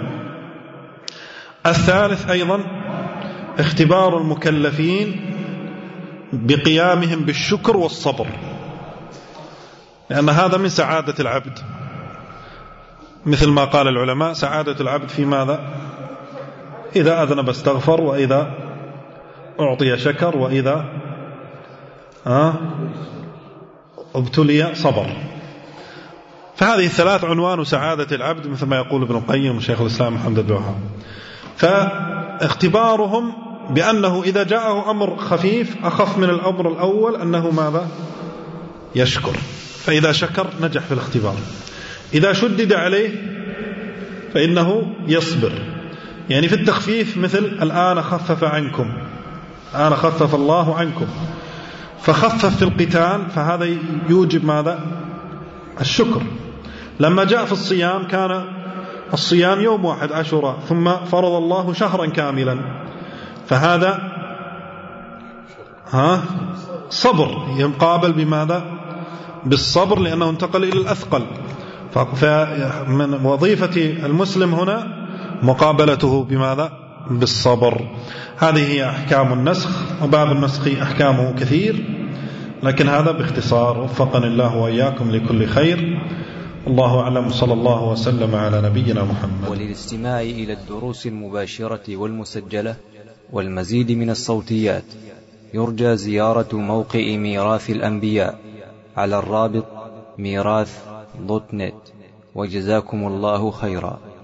الثالث أيضا اختبار المكلفين بقيامهم بالشكر والصبر، لأن هذا من سعادة العبد، مثل ما قال العلماء سعادة العبد في ماذا؟ إذا أذنب استغفر، وإذا أعطي شكر، وإذا آه ابتلي صبر. فهذه الثلاث عنوان سعادة العبد، مثل ما يقول ابن القيم وشيخ الإسلام محمد بن وهاب. فاختبارهم بأنه إذا جاءه أمر خفيف أخف من الأمر الأول أنه ماذا؟ يشكر، فإذا شكر نجح في الاختبار. إذا شدد عليه فإنه يصبر، يعني في التخفيف مثل الآن خفف عنكم، الآن خفف الله عنكم، فخفف في القتال، فهذا يوجب ماذا؟ الشكر. لما جاء في الصيام كان الصيام يوم واحد عاشوراء، ثم فرض الله شهرا كاملا، فهذا ها صبر يقابل بماذا؟ بالصبر، لأنه انتقل إلى الأثقل. فمن وظيفة المسلم هنا مقابلته بماذا؟ بالصبر. هذه هي أحكام النسخ، وباب النسخ أحكامه كثير، لكن هذا باختصار. وفقني الله وإياكم لكل خير. الله أعلم، صلى الله وسلم على نبينا محمد. وللاستماع إلى الدروس المباشرة والمسجلة والمزيد من الصوتيات يرجى زيارة موقع ميراث الأنبياء على الرابط ميراث دوت نت. وجزاكم الله خيرا.